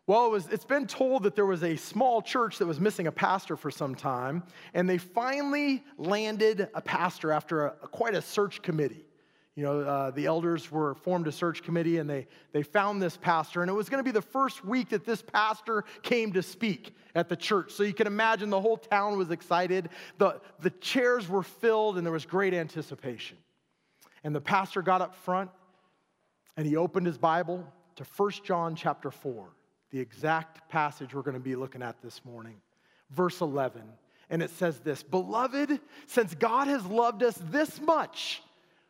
Well, it's been told that there was a small church that was missing a pastor for some time, and they finally landed a pastor after quite a search committee. The elders formed a search committee, and they found this pastor, and it was going to be the first week that this pastor came to speak at the church. So you can imagine the whole town was excited. The chairs were filled, and there was great anticipation. And the pastor got up front, and he opened his Bible to 1 John chapter 4. The exact passage we're going to be looking at this morning, verse 11. And it says this, "Beloved, since God has loved us this much,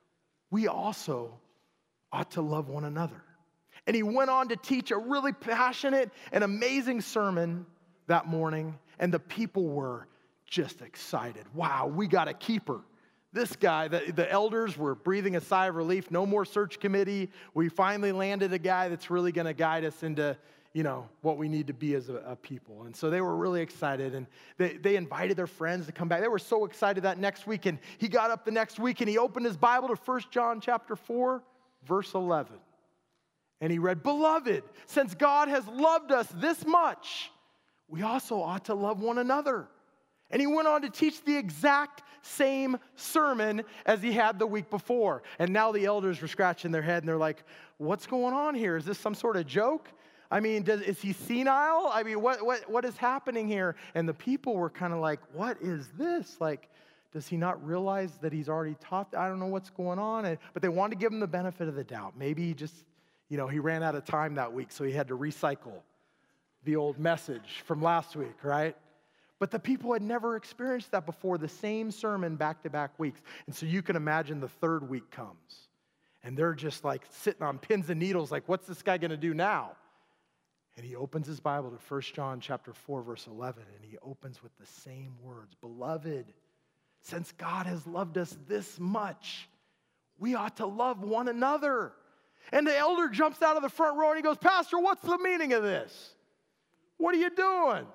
we also ought to love one another." And he went on to teach a really passionate and amazing sermon that morning, and the people were just excited. Wow, we got a keeper. This guy, the elders were breathing a sigh of relief. No more search committee. We finally landed a guy that's really going to guide us into what we need to be as a people. And so they were really excited, and they invited their friends to come back. They were so excited that next week, and he got up the next week, and he opened his Bible to 1 John chapter 4, verse 11. And he read, "Beloved, since God has loved us this much, we also ought to love one another." And he went on to teach the exact same sermon as he had the week before. And now the elders were scratching their head, and they're like, what's going on here? Is this some sort of joke? I mean, is he senile? I mean, what is happening here? And the people were kind of like, what is this? Like, does he not realize that he's already taught? I don't know what's going on. But they wanted to give him the benefit of the doubt. Maybe he just, he ran out of time that week, so he had to recycle the old message from last week, right? But the people had never experienced that before, the same sermon back-to-back weeks. And so you can imagine the third week comes, and they're just like sitting on pins and needles, like, what's this guy going to do now? And he opens his Bible to 1 John chapter 4, verse 11, and he opens with the same words. "Beloved, since God has loved us this much, we ought to love one another." And the elder jumps out of the front row and he goes, "Pastor, what's the meaning of this? What are you doing?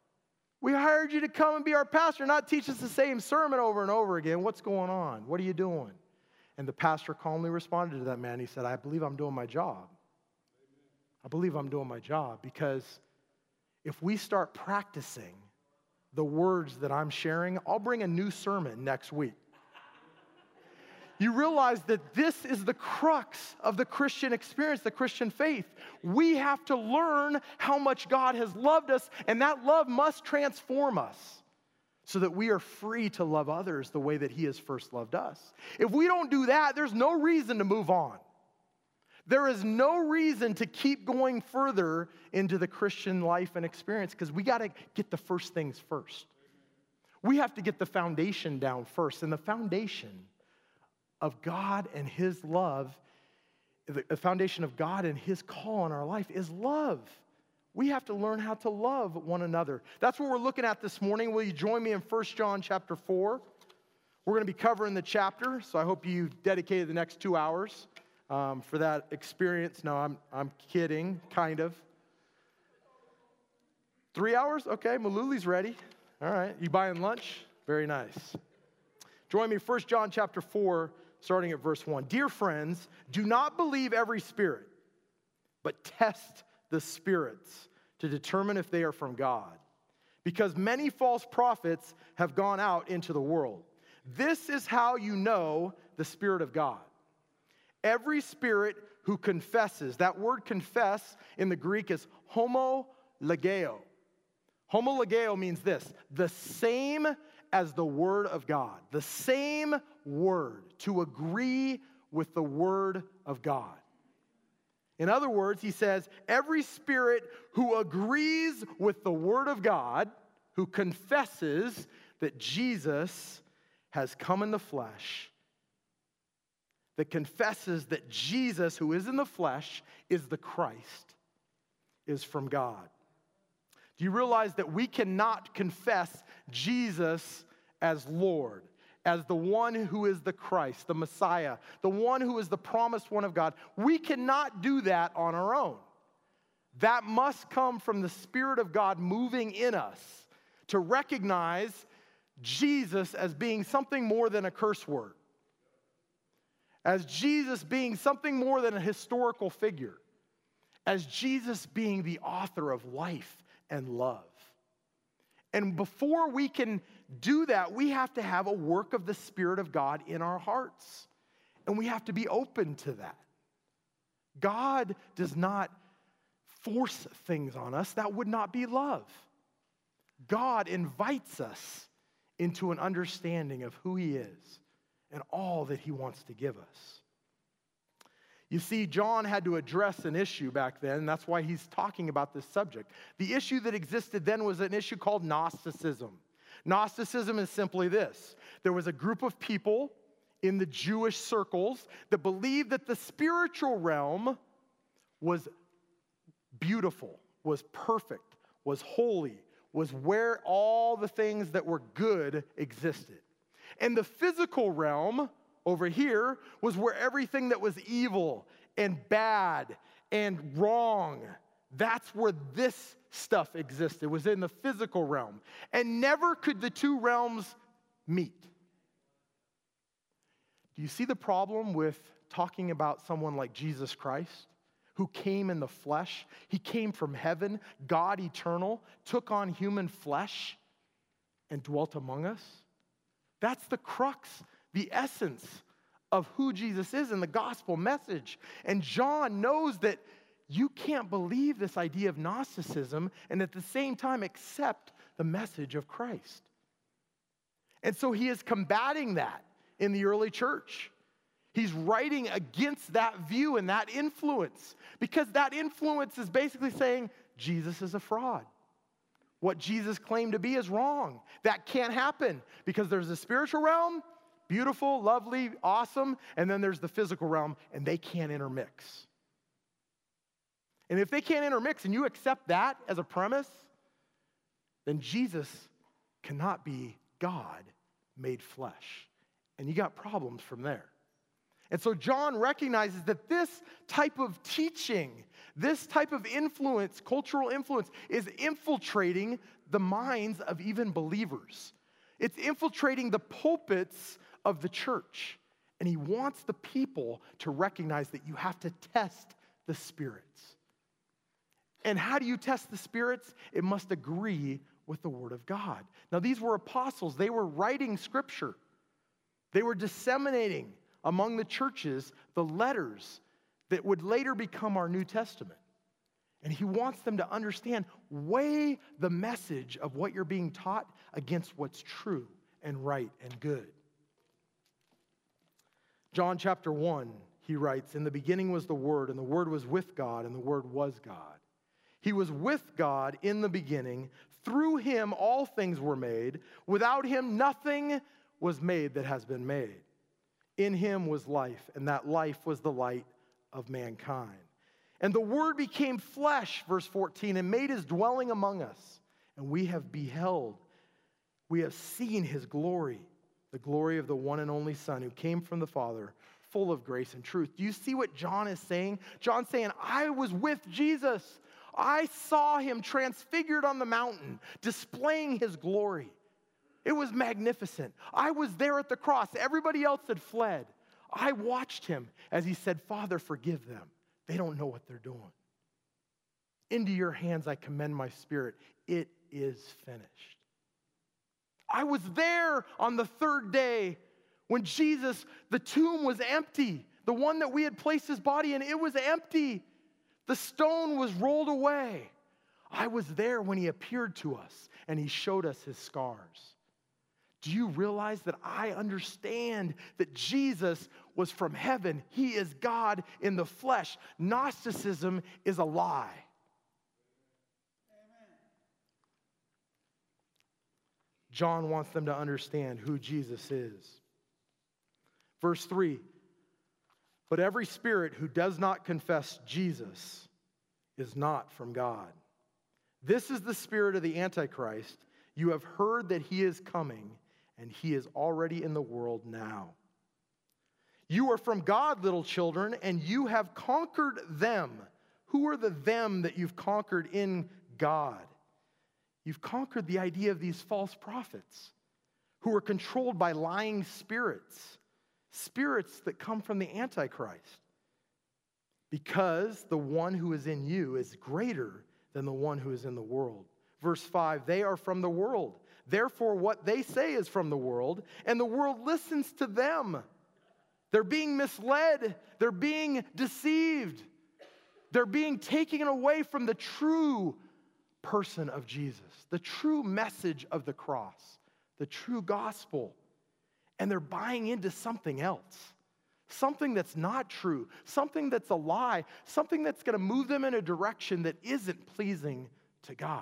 We hired you to come and be our pastor, not teach us the same sermon over and over again. What's going on? What are you doing?" And the pastor calmly responded to that man. He said, "I believe I'm doing my job. I believe I'm doing my job, because if we start practicing the words that I'm sharing, I'll bring a new sermon next week." You realize that this is the crux of the Christian experience, the Christian faith. We have to learn how much God has loved us, and that love must transform us so that we are free to love others the way that he has first loved us. If we don't do that, there's no reason to move on. There is no reason to keep going further into the Christian life and experience, because we got to get the first things first. We have to get the foundation down first. And the foundation of God and his love, the foundation of God and his call in our life is love. We have to learn how to love one another. That's what we're looking at this morning. Will you join me in 1 John chapter 4? We're going to be covering the chapter, so I hope you dedicated the next 2 hours for that experience. No, I'm kidding, kind of. 3 hours? Okay, Maluli's ready. All right, you buying lunch? Very nice. Join me, 1 John chapter 4, starting at verse 1. "Dear friends, do not believe every spirit, but test the spirits to determine if they are from God, because many false prophets have gone out into the world. This is how you know the Spirit of God. Every spirit who confesses," that word confess in the Greek is homologeo. Homologeo means this: the same as the Word of God. The same word, to agree with the Word of God. In other words, he says, every spirit who agrees with the Word of God, who confesses that Jesus has come in the flesh, that confesses that Jesus, who is in the flesh, is the Christ, is from God. Do you realize that we cannot confess Jesus as Lord, as the one who is the Christ, the Messiah, the one who is the promised one of God? We cannot do that on our own. That must come from the Spirit of God moving in us to recognize Jesus as being something more than a curse word, as Jesus being something more than a historical figure, as Jesus being the author of life and love. And before we can do that, we have to have a work of the Spirit of God in our hearts. And we have to be open to that. God does not force things on us. That would not be love. God invites us into an understanding of who He is and all that He wants to give us. You see, John had to address an issue back then, and that's why he's talking about this subject. The issue that existed then was an issue called Gnosticism. Gnosticism is simply this. There was a group of people in the Jewish circles that believed that the spiritual realm was beautiful, was perfect, was holy, was where all the things that were good existed. And the physical realm over here was where everything that was evil and bad and wrong, that's where this stuff existed. It was in the physical realm. And never could the two realms meet. Do you see the problem with talking about someone like Jesus Christ, who came in the flesh? He came from heaven, God eternal, took on human flesh and dwelt among us. That's the crux, the essence of who Jesus is in the gospel message. And John knows that you can't believe this idea of Gnosticism and at the same time accept the message of Christ. And so he is combating that in the early church. He's writing against that view and that influence, because that influence is basically saying Jesus is a fraud. What Jesus claimed to be is wrong. That can't happen because there's the spiritual realm, beautiful, lovely, awesome, and then there's the physical realm, and they can't intermix. And if they can't intermix and you accept that as a premise, then Jesus cannot be God made flesh. And you got problems from there. And so John recognizes that this type of teaching, this type of influence, cultural influence, is infiltrating the minds of even believers. It's infiltrating the pulpits of the church. And he wants the people to recognize that you have to test the spirits. And how do you test the spirits? It must agree with the Word of God. Now, these were apostles. They were writing Scripture. They were disseminating among the churches the letters that would later become our New Testament. And he wants them to understand, weigh the message of what you're being taught against what's true and right and good. John chapter 1, he writes, "In the beginning was the Word, and the Word was with God, and the Word was God. He was with God in the beginning. Through him all things were made. Without him nothing was made that has been made. In him was life, and that life was the light of mankind. And the Word became flesh," verse 14, "and made his dwelling among us. And we have beheld, we have seen his glory, the glory of the one and only Son who came from the Father, full of grace and truth." Do you see what John is saying? John's saying, I was with Jesus. I saw him transfigured on the mountain, displaying his glory. It was magnificent. I was there at the cross. Everybody else had fled. I watched him as he said, "Father, forgive them. They don't know what they're doing. Into your hands I commend my spirit. It is finished." I was there on the third day when Jesus, the tomb was empty. The one that we had placed his body in, it was empty. The stone was rolled away. I was there when he appeared to us and he showed us his scars. Do you realize that I understand that Jesus was from heaven? He is God in the flesh. Gnosticism is a lie. Amen. John wants them to understand who Jesus is. Verse 3, "But every spirit who does not confess Jesus is not from God. This is the spirit of the Antichrist. You have heard that he is coming, and he is already in the world now. You are from God, little children, and you have conquered them." Who are the them that you've conquered in God? You've conquered the idea of these false prophets who are controlled by lying spirits, spirits that come from the Antichrist. because the one who is in you is greater than the one who is in the world. Verse 5, they are from the world. Therefore, what they say is from the world, and the world listens to them. They're being misled. They're being deceived. They're being taken away from the true person of Jesus, the true message of the cross, the true gospel. And they're buying into something else, something that's not true, something that's a lie, something that's going to move them in a direction that isn't pleasing to God.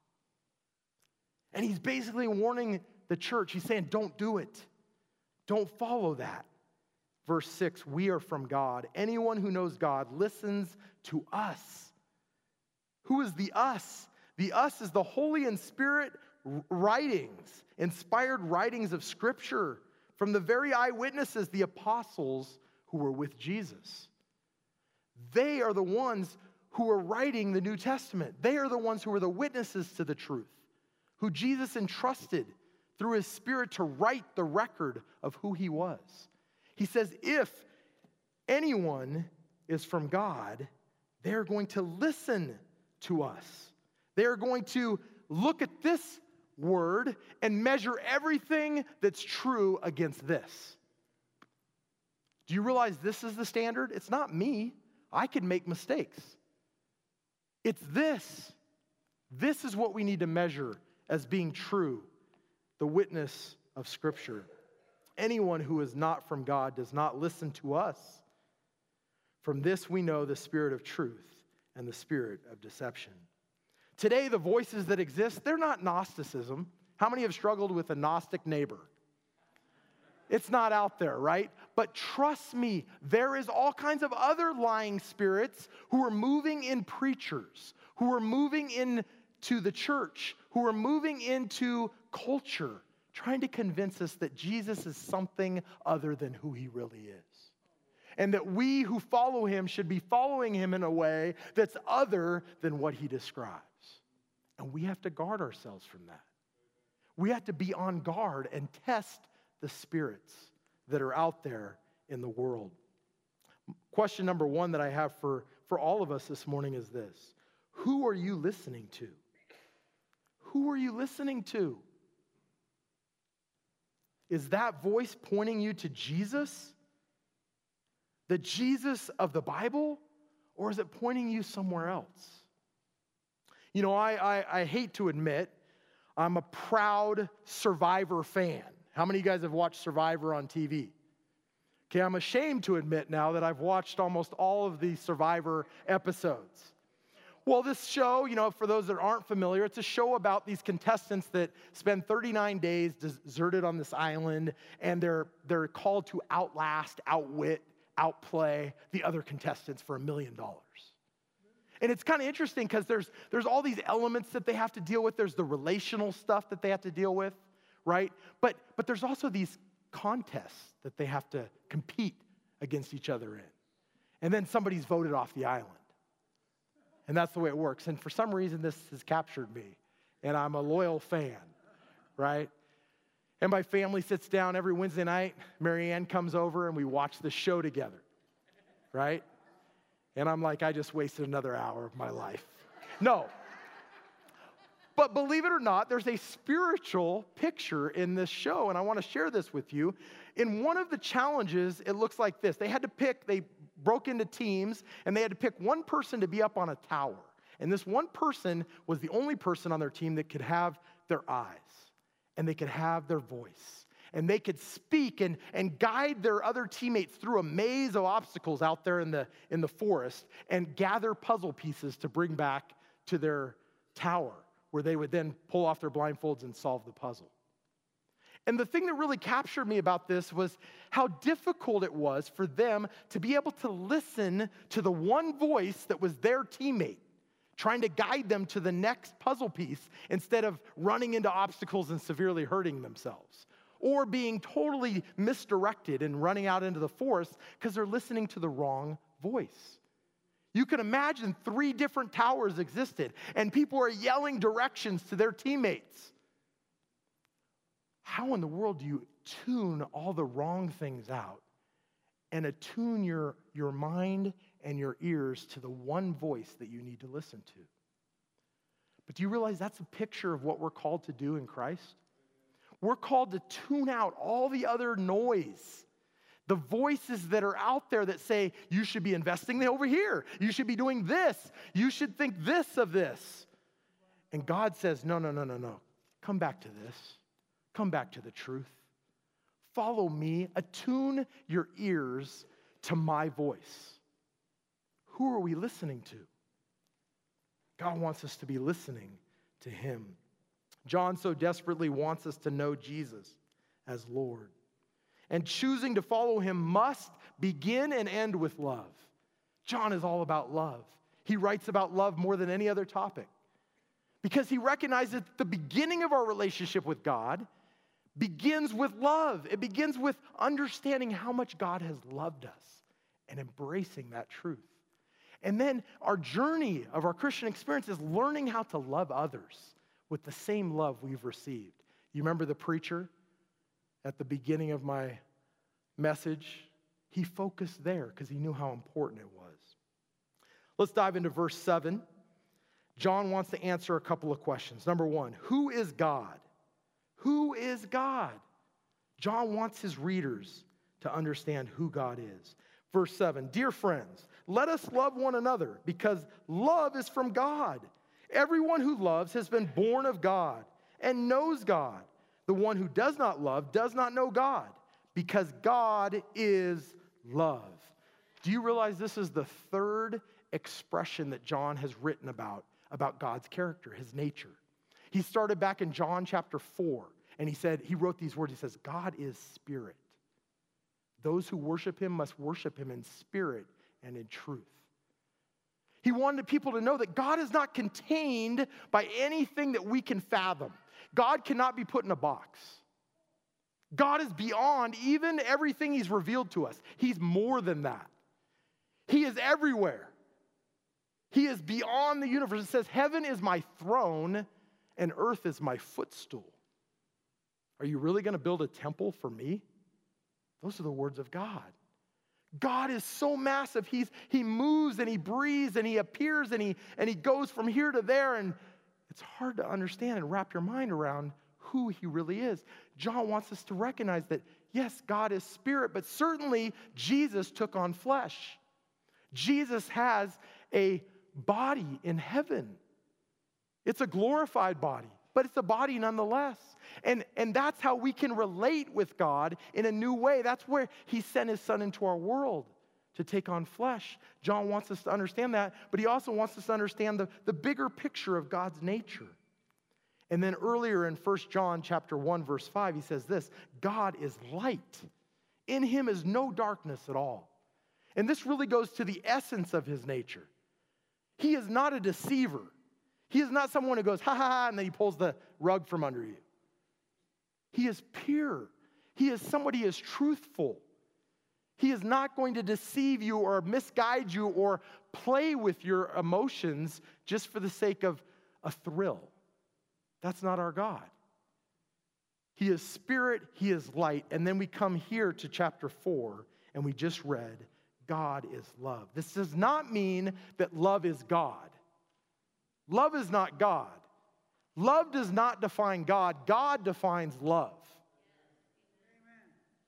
And he's basically warning the church. He's saying, don't do it. Don't follow that. Verse 6, we are from God. Anyone who knows God listens to us. Who is the us? The us is the Holy and Spirit writings, inspired writings of Scripture from the very eyewitnesses, the apostles who were with Jesus. They are the ones who are writing the New Testament. They are the ones who are the witnesses to the truth, who Jesus entrusted through his Spirit to write the record of who he was. He says, if anyone is from God, they're going to listen to us. They're going to look at this word and measure everything that's true against this. Do you realize this is the standard? It's not me. I can make mistakes. It's this. This is what we need to measure as being true, the witness of Scripture. Anyone who is not from God does not listen to us. From this we know the spirit of truth and the spirit of deception. Today, the voices that exist, they're not Gnosticism. How many have struggled with a Gnostic neighbor? It's not out there, right? But trust me, there is all kinds of other lying spirits who are moving in preachers, who are moving into the church, who are moving into culture, trying to convince us that Jesus is something other than who he really is. And that we who follow him should be following him in a way that's other than what he describes. And we have to guard ourselves from that. We have to be on guard and test the spirits that are out there in the world. Question number one that I have for all of us this morning is this. Who are you listening to? Who are you listening to? Is that voice pointing you to Jesus? The Jesus of the Bible? Or is it pointing you somewhere else? You know, I hate to admit, I'm a proud Survivor fan. How many of you guys have watched Survivor on TV? Okay, I'm ashamed to admit now that I've watched almost all of the Survivor episodes. Well, this show, you know, for those that aren't familiar, it's a show about these contestants that spend 39 days deserted on this island, and they're called to outlast, outwit, outplay the other contestants for $1 million. And it's kind of interesting because there's all these elements that they have to deal with. There's the relational stuff that they have to deal with, right? But there's also these contests that they have to compete against each other in. And then somebody's voted off the island. And that's the way it works. And for some reason, this has captured me. And I'm a loyal fan, right? And my family sits down every Wednesday night. Marianne comes over and we watch the show together, right? And I'm like, I just wasted another hour of my life. No. But believe it or not, there's a spiritual picture in this show, and I want to share this with you. In one of the challenges, it looks like this. They broke into teams, and they had to pick one person to be up on a tower. And this one person was the only person on their team that could have their eyes, and they could have their voice, and they could speak and guide their other teammates through a maze of obstacles out there in the forest and gather puzzle pieces to bring back to their tower, where they would then pull off their blindfolds and solve the puzzle. And the thing that really captured me about this was how difficult it was for them to be able to listen to the one voice that was their teammate, trying to guide them to the next puzzle piece instead of running into obstacles and severely hurting themselves, or being totally misdirected and running out into the forest because they're listening to the wrong voice. You can imagine 3 different towers existed, and people are yelling directions to their teammates. How in the world do you tune all the wrong things out and attune your mind and your ears to the one voice that you need to listen to. But do you realize that's a picture of what we're called to do in Christ? We're called to tune out all the other noise, the voices that are out there that say, you should be investing over here. You should be doing this. You should think this of this. And God says, no. Come back to this. Come back to the truth. Follow me. Attune your ears to my voice. Who are we listening to? God wants us to be listening to him. John so desperately wants us to know Jesus as Lord. And choosing to follow him must begin and end with love. John is all about love. He writes about love more than any other topic because he recognizes that the beginning of our relationship with God begins with love. It begins with understanding how much God has loved us and embracing that truth. And then our journey of our Christian experience is learning how to love others with the same love we've received. You remember the preacher at the beginning of my message? He focused there because he knew how important it was. Let's dive into verse 7. John wants to answer a couple of questions. Number one, who is God? Who is God? John wants his readers to understand who God is. Verse 7, dear friends, let us love one another because love is from God. Everyone who loves has been born of God and knows God. The one who does not love does not know God because God is love. Do you realize this is the third expression that John has written about God's character, his nature? He started back in John chapter 4, and he wrote these words. He says, God is spirit. Those who worship him must worship him in spirit and in truth. He wanted people to know that God is not contained by anything that we can fathom. God cannot be put in a box. God is beyond even everything he's revealed to us. He's more than that. He is everywhere. He is beyond the universe. It says, heaven is my throne and earth is my footstool. Are you really going to build a temple for me? Those are the words of God. God is so massive. He moves and he breathes and he appears and he goes from here to there. And it's hard to understand and wrap your mind around who he really is. John wants us to recognize that, yes, God is spirit, but certainly Jesus took on flesh. Jesus has a body in heaven. It's a glorified body, but it's a body nonetheless. And that's how we can relate with God in a new way. That's where he sent his son into our world to take on flesh. John wants us to understand that, but he also wants us to understand the bigger picture of God's nature. And then earlier in 1 John chapter 1, verse 5, he says this, God is light. In him is no darkness at all. And this really goes to the essence of his nature. He is not a deceiver. He is not someone who goes, ha ha ha, and then he pulls the rug from under you. He is pure. He is somebody who is truthful. He is not going to deceive you or misguide you or play with your emotions just for the sake of a thrill. That's not our God. He is spirit, he is light. And then we come here to chapter 4, and we just read, God is love. This does not mean that love is God. Love is not God. Love does not define God. God defines love. Amen.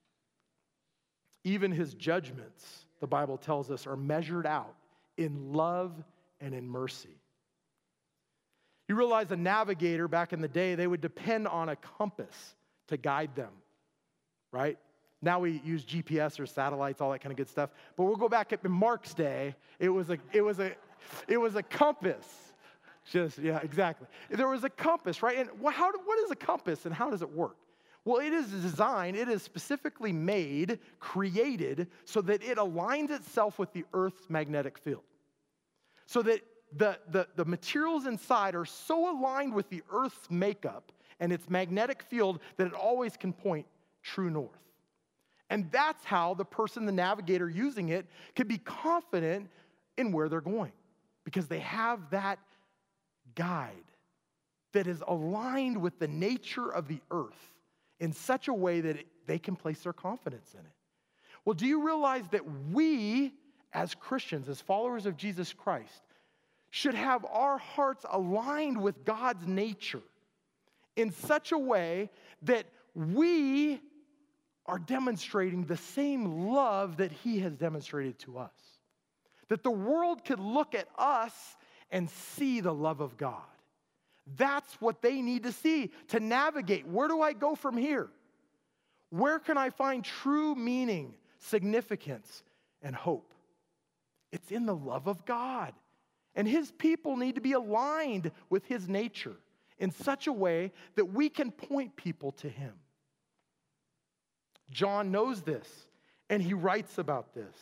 Even his judgments, the Bible tells us, are measured out in love and in mercy. You realize a navigator back in the day, they would depend on a compass to guide them, right? Now we use GPS or satellites, all that kind of good stuff. But we'll go back in Mark's day. It was a compass. Yeah, exactly. There was a compass, right? And what is a compass and how does it work? Well, it is designed, it is specifically made, created, so that it aligns itself with the Earth's magnetic field. So that the materials inside are so aligned with the Earth's makeup and its magnetic field that it always can point true north. And that's how the person, the navigator using it, can be confident in where they're going. Because they have that guide that is aligned with the nature of the earth in such a way that they can place their confidence in it. Well, do you realize that we, as Christians, as followers of Jesus Christ, should have our hearts aligned with God's nature in such a way that we are demonstrating the same love that he has demonstrated to us. That the world could look at us and see the love of God. That's what they need to see to navigate. Where do I go from here? Where can I find true meaning, significance, and hope? It's in the love of God. And his people need to be aligned with his nature in such a way that we can point people to him. John knows this, and he writes about this.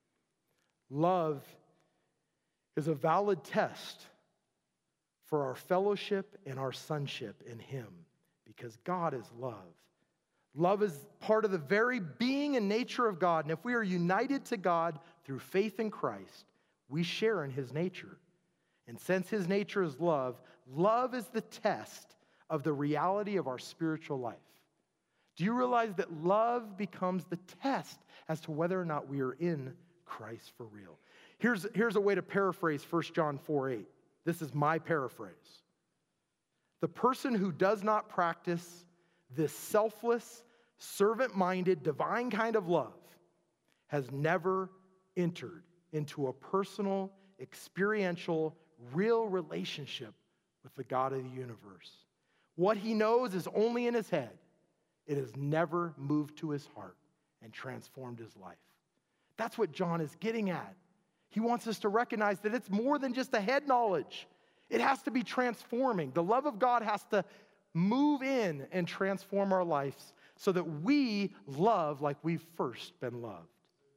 Love is a valid test for our fellowship and our sonship in him, because God is love. Love is part of the very being and nature of God, and if we are united to God through faith in Christ, we share in his nature. And since his nature is love, love is the test of the reality of our spiritual life. Do you realize that love becomes the test as to whether or not we are in Christ for real? Here's a way to paraphrase 1 John 4:8. This is my paraphrase. The person who does not practice this selfless, servant-minded, divine kind of love has never entered into a personal, experiential, real relationship with the God of the universe. What he knows is only in his head. It has never moved to his heart and transformed his life. That's what John is getting at. He wants us to recognize that it's more than just a head knowledge. It has to be transforming. The love of God has to move in and transform our lives so that we love like we've first been loved.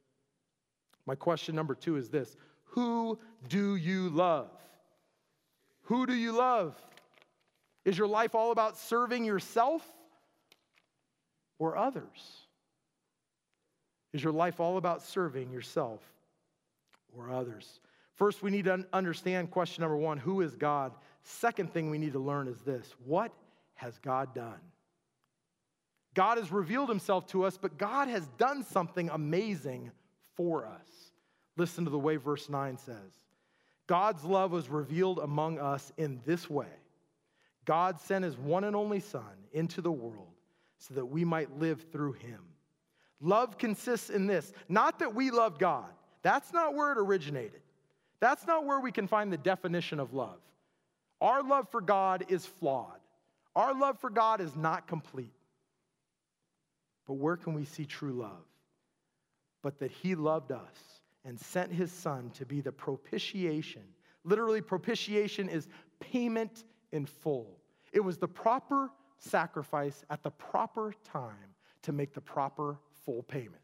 My question number 2 is this: who do you love? Who do you love? Is your life all about serving yourself or others? Is your life all about serving yourself or others? First, we need to understand question number 1, who is God? Second thing we need to learn is this: what has God done? God has revealed himself to us, but God has done something amazing for us. Listen to the way verse 9 says. God's love was revealed among us in this way. God sent his one and only Son into the world so that we might live through him. Love consists in this, not that we love God. That's not where it originated. That's not where we can find the definition of love. Our love for God is flawed. Our love for God is not complete. But where can we see true love? But that he loved us and sent his Son to be the propitiation. Literally, propitiation is payment in full. It was the proper sacrifice at the proper time to make the proper full payment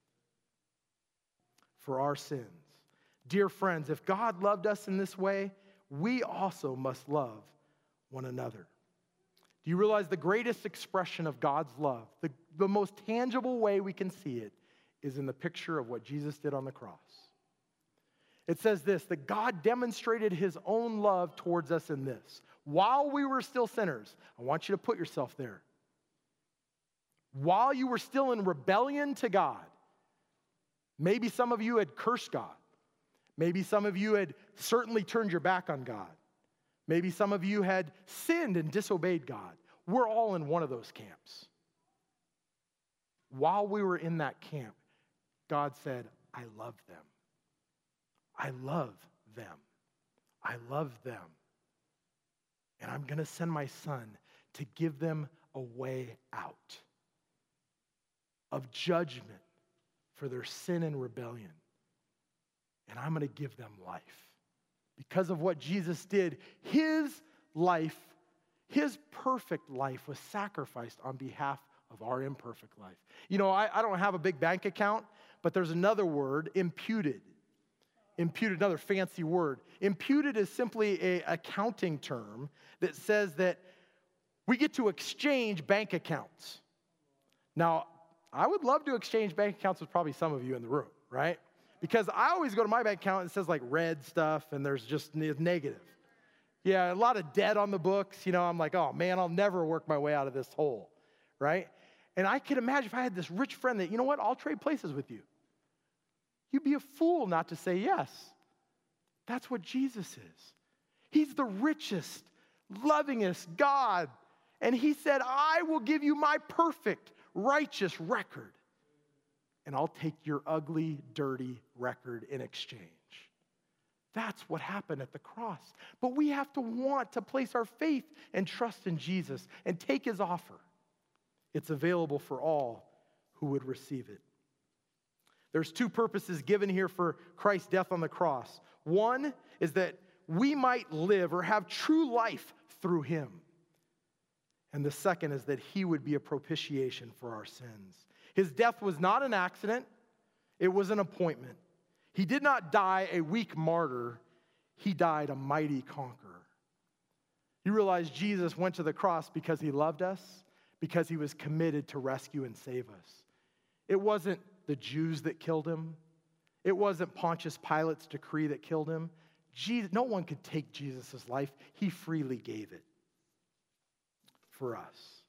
for our sins. Dear friends, if God loved us in this way, we also must love one another. Do you realize the greatest expression of God's love, the most tangible way we can see it, is in the picture of what Jesus did on the cross? It says this, that God demonstrated his own love towards us in this. While we were still sinners, I want you to put yourself there. While you were still in rebellion to God, maybe some of you had cursed God. Maybe some of you had certainly turned your back on God. Maybe some of you had sinned and disobeyed God. We're all in one of those camps. While we were in that camp, God said, I love them. I love them. I love them. And I'm going to send my Son to give them a way out of judgment for their sin and rebellion. And I'm going to give them life. Because of what Jesus did, his life, his perfect life was sacrificed on behalf of our imperfect life. You know, I don't have a big bank account, but there's another word, imputed. Imputed, another fancy word. Imputed is simply an accounting term that says that we get to exchange bank accounts. Now, I would love to exchange bank accounts with probably some of you in the room, right? Because I always go to my bank account and it says like red stuff and there's just negative. Yeah, a lot of debt on the books. You know, I'm like, oh man, I'll never work my way out of this hole, right? And I could imagine if I had this rich friend that, you know what, I'll trade places with you. You'd be a fool not to say yes. That's what Jesus is. He's the richest, lovingest God. And he said, I will give you my perfect, righteous record. And I'll take your ugly, dirty record in exchange. That's what happened at the cross. But we have to want to place our faith and trust in Jesus and take his offer. It's available for all who would receive it. There's two purposes given here for Christ's death on the cross. One is that we might live or have true life through him. And the second is that he would be a propitiation for our sins. His death was not an accident. It was an appointment. He did not die a weak martyr. He died a mighty conqueror. You realize Jesus went to the cross because he loved us, because he was committed to rescue and save us. It wasn't the Jews that killed him. It wasn't Pontius Pilate's decree that killed him. No one could take Jesus' life. He freely gave it for us.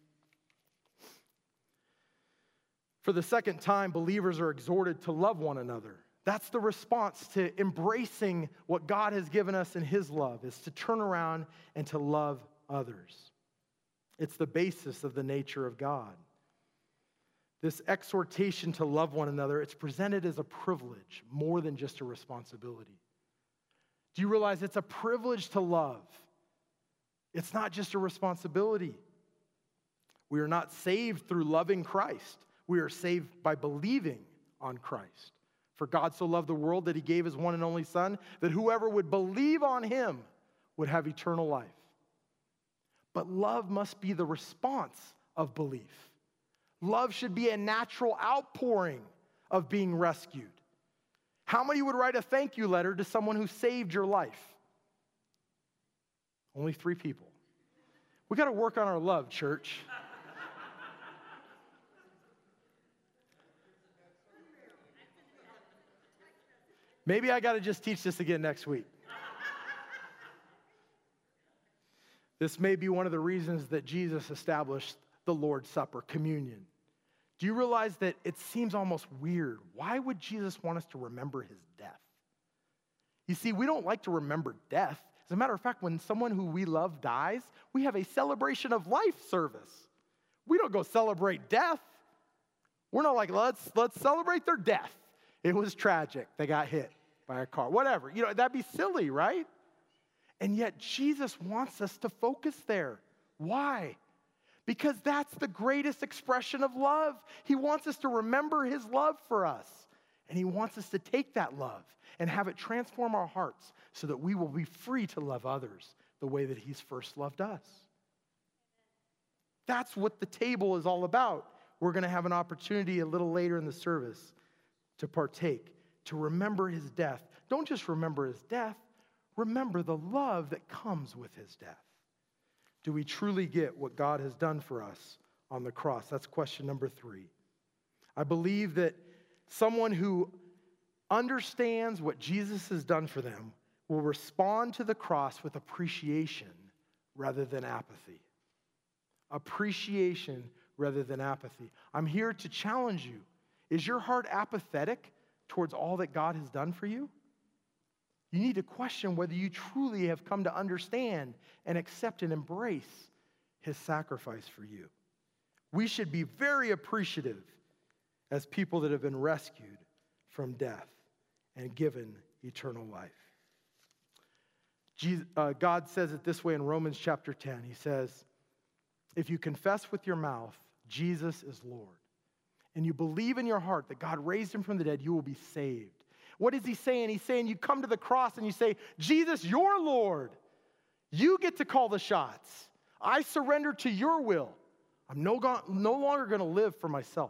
For the second time, believers are exhorted to love one another. That's the response to embracing what God has given us in his love, is to turn around and to love others. It's the basis of the nature of God. This exhortation to love one another, it's presented as a privilege more than just a responsibility. Do you realize it's a privilege to love? It's not just a responsibility. We are not saved through loving Christ. We are saved by believing on Christ. For God so loved the world that he gave his one and only Son, that whoever would believe on him would have eternal life. But love must be the response of belief. Love should be a natural outpouring of being rescued. How many would write a thank you letter to someone who saved your life? Only 3 people. We got to work on our love, church. Maybe I got to just teach this again next week. This may be one of the reasons that Jesus established the Lord's Supper, communion. Do you realize that it seems almost weird? Why would Jesus want us to remember his death? You see, we don't like to remember death. As a matter of fact, when someone who we love dies, we have a celebration of life service. We don't go celebrate death. We're not like, let's celebrate their death. It was tragic. They got hit by a car. Whatever. That'd be silly, right? And yet Jesus wants us to focus there. Why? Because that's the greatest expression of love. He wants us to remember his love for us. And he wants us to take that love and have it transform our hearts so that we will be free to love others the way that he's first loved us. That's what the table is all about. We're going to have an opportunity a little later in the service to partake, to remember his death. Don't just remember his death, remember the love that comes with his death. Do we truly get what God has done for us on the cross? That's question number 3. I believe that someone who understands what Jesus has done for them will respond to the cross with appreciation rather than apathy. Appreciation rather than apathy. I'm here to challenge you. Is your heart apathetic towards all that God has done for you? You need to question whether you truly have come to understand and accept and embrace his sacrifice for you. We should be very appreciative as people that have been rescued from death and given eternal life. God says it this way in Romans chapter 10. He says, if you confess with your mouth Jesus is Lord, and you believe in your heart that God raised him from the dead, you will be saved. What is he saying? He's saying you come to the cross and you say, Jesus, you're Lord. You get to call the shots. I surrender to your will. I'm no longer going to live for myself.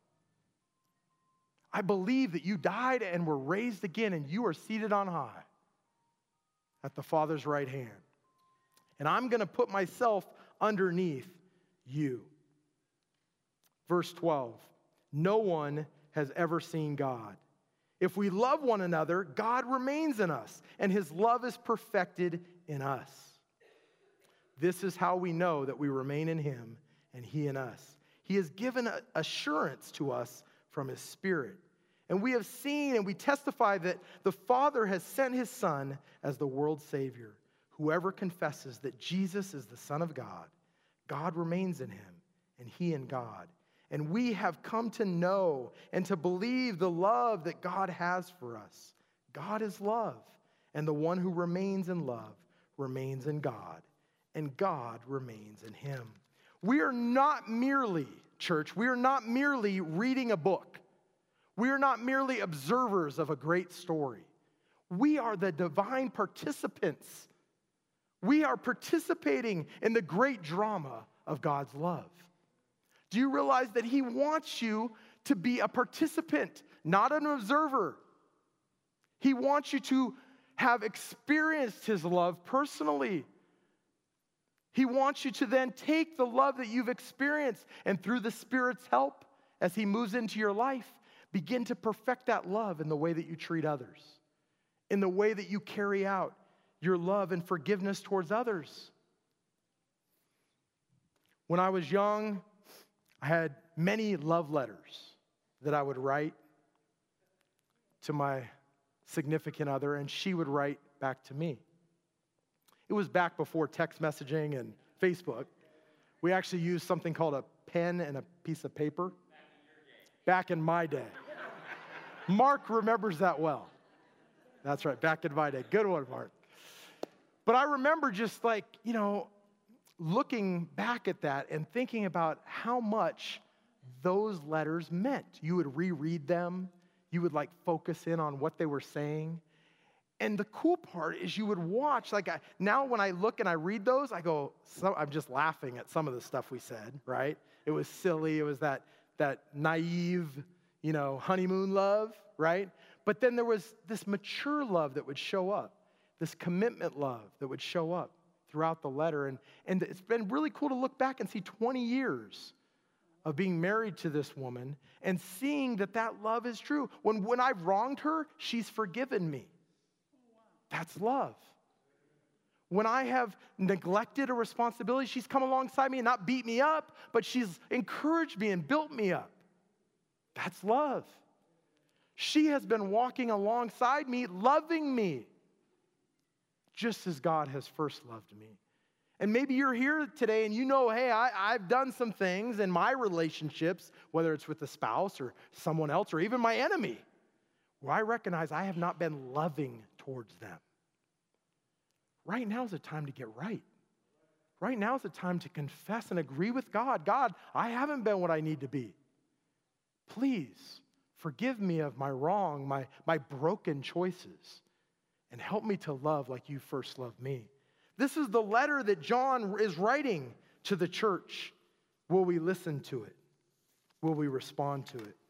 I believe that you died and were raised again, and you are seated on high at the Father's right hand. And I'm going to put myself underneath you. Verse 12, no one has ever seen God. If we love one another, God remains in us, and his love is perfected in us. This is how we know that we remain in him and he in us. He has given assurance to us from his Spirit, And we have seen and we testify that the Father has sent his Son as the world's Savior. Whoever confesses that Jesus is the Son of God, God remains in him, and he in God. And we have come to know and to believe the love that God has for us. God is love, and the one who remains in love remains in God, and God remains in him. We are not merely, church, we are not merely reading a book. We are not merely observers of a great story. We are the divine participants. We are participating in the great drama of God's love. Do you realize that he wants you to be a participant, not an observer? He wants you to have experienced his love personally. He wants you to then take the love that you've experienced and through the Spirit's help, as he moves into your life, begin to perfect that love in the way that you treat others, in the way that you carry out your love and forgiveness towards others. When I was young, I had many love letters that I would write to my significant other, and she would write back to me. It was back before text messaging and Facebook. We actually used something called a pen and a piece of paper. Back in my day. Mark remembers that well. That's right, back in my day. Good one, Mark. But I remember just looking back at that and thinking about how much those letters meant. You would reread them. You would focus in on what they were saying. And the cool part is you would watch, now when I look and I read those, I go, I'm just laughing at some of the stuff we said, right? It was silly. It was that naive, honeymoon love, right? But then there was this mature love that would show up, this commitment love that would show up throughout the letter. And it's been really cool to look back and see 20 years of being married to this woman and seeing that love is true. When I've wronged her, she's forgiven me. That's love. When I have neglected a responsibility, she's come alongside me and not beat me up, but she's encouraged me and built me up. That's love. She has been walking alongside me, loving me, just as God has first loved me. And maybe you're here today and hey, I've done some things in my relationships, whether it's with a spouse or someone else or even my enemy, where I recognize I have not been loving towards them. Right now is the time to get right. Right now is the time to confess and agree with God. God, I haven't been what I need to be. Please forgive me of my wrong, my broken choices, and help me to love like you first loved me. This is the letter that John is writing to the church. Will we listen to it? Will we respond to it?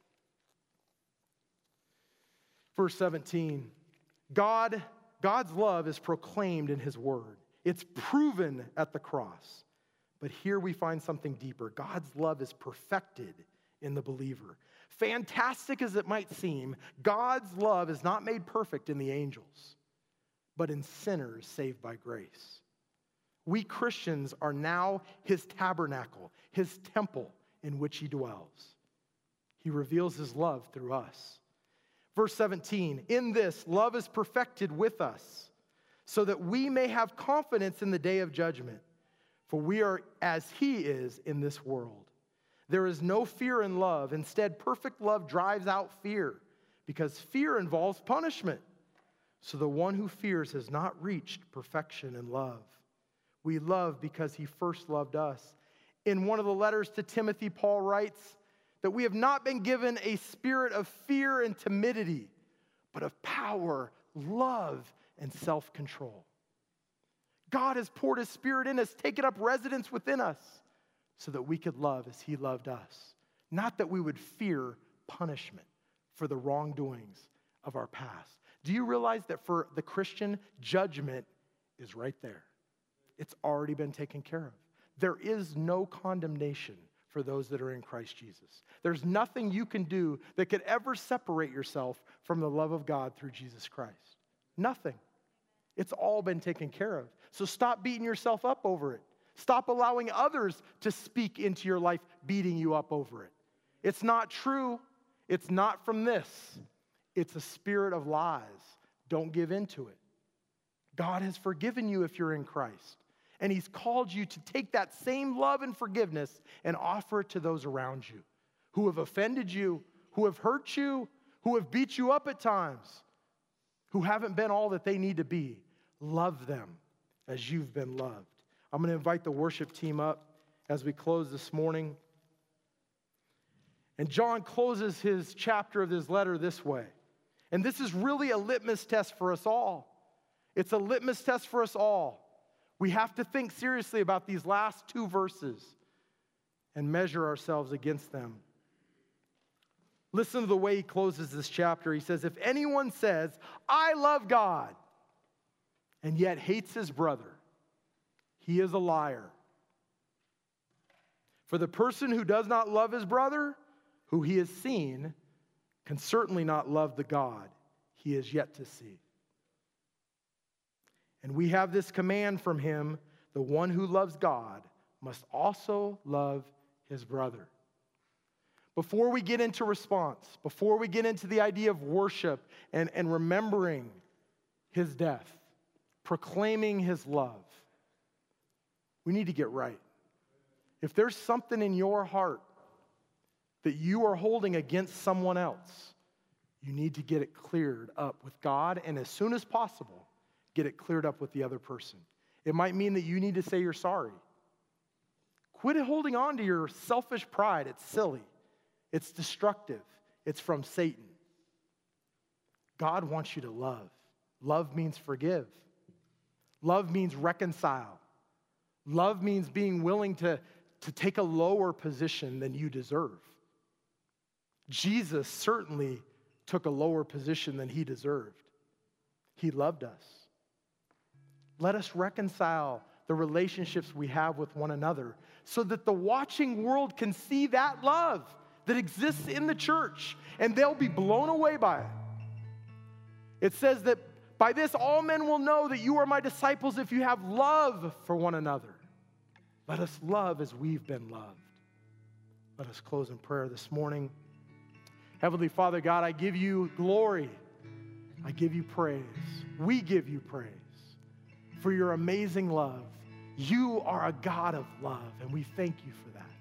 Verse 17, God's love is proclaimed in his word. It's proven at the cross. But here we find something deeper. God's love is perfected in the believer. Fantastic as it might seem, God's love is not made perfect in the angels, but in sinners saved by grace. We Christians are now his tabernacle, his temple in which he dwells. He reveals his love through us. Verse 17, in this, love is perfected with us, so that we may have confidence in the day of judgment. For we are as he is in this world. There is no fear in love. Instead, perfect love drives out fear, because fear involves punishment. So the one who fears has not reached perfection in love. We love because he first loved us. In one of the letters to Timothy, Paul writes that we have not been given a spirit of fear and timidity, but of power, love, and self-control. God has poured his Spirit in us, taken up residence within us, so that we could love as he loved us. Not that we would fear punishment for the wrongdoings of our past. Do you realize that for the Christian, judgment is right there? It's already been taken care of. There is no condemnation for those that are in Christ Jesus. There's nothing you can do that could ever separate yourself from the love of God through Jesus Christ. Nothing. It's all been taken care of. So stop beating yourself up over it. Stop allowing others to speak into your life, beating you up over it. It's not true. It's not from this. It's a spirit of lies. Don't give in to it. God has forgiven you if you're in Christ. And he's called you to take that same love and forgiveness and offer it to those around you who have offended you, who have hurt you, who have beat you up at times, who haven't been all that they need to be. Love them as you've been loved. I'm going to invite the worship team up as we close this morning. And John closes his chapter of this letter this way. And this is really a litmus test for us all. It's a litmus test for us all. We have to think seriously about these last two verses and measure ourselves against them. Listen to the way he closes this chapter. He says, if anyone says, I love God, and yet hates his brother, he is a liar. For the person who does not love his brother, who he has seen, can certainly not love the God he is yet to see. And we have this command from him, the one who loves God must also love his brother. Before we get into response, before we get into the idea of worship and remembering his death, proclaiming his love, we need to get right. If there's something in your heart that you are holding against someone else, you need to get it cleared up with God, and as soon as possible, get it cleared up with the other person. It might mean that you need to say you're sorry. Quit holding on to your selfish pride. It's silly. It's destructive. It's from Satan. God wants you to love. Love means forgive. Love means reconcile. Love means being willing to take a lower position than you deserve. Jesus certainly took a lower position than he deserved. He loved us. Let us reconcile the relationships we have with one another so that the watching world can see that love that exists in the church, and they'll be blown away by it. It says that by this all men will know that you are my disciples if you have love for one another. Let us love as we've been loved. Let us close in prayer this morning. Heavenly Father God, I give you glory. I give you praise. We give you praise for your amazing love. You are a God of love, and we thank you for that.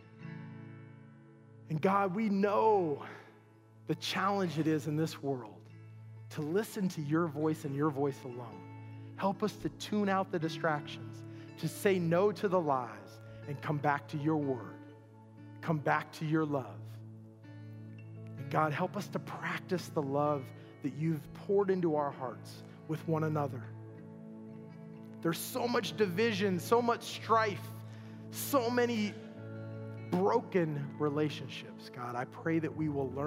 And God, we know the challenge it is in this world to listen to your voice and your voice alone. Help us to tune out the distractions, to say no to the lies, and come back to your word. Come back to your love. And God, help us to practice the love that you've poured into our hearts with one another. There's so much division, so much strife, so many broken relationships. God, I pray that we will learn